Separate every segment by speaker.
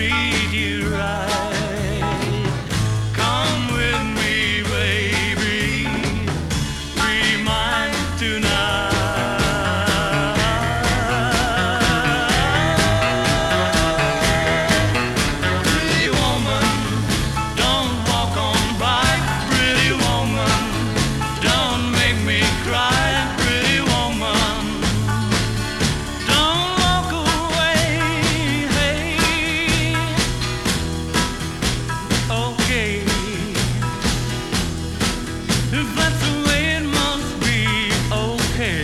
Speaker 1: treat you right. Come with me, baby. Be mine tonight. Pretty woman, don't walk on by. Pretty woman, don't make me cry. Pretty woman, don't walk away. Hey, okay. If that's the way it must be, okay.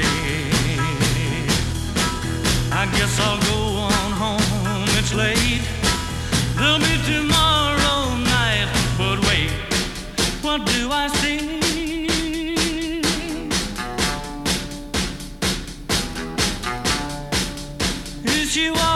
Speaker 1: I guess I'll go on home. It's late. There'll be tomorrow night. But wait, what do I see? Is she walking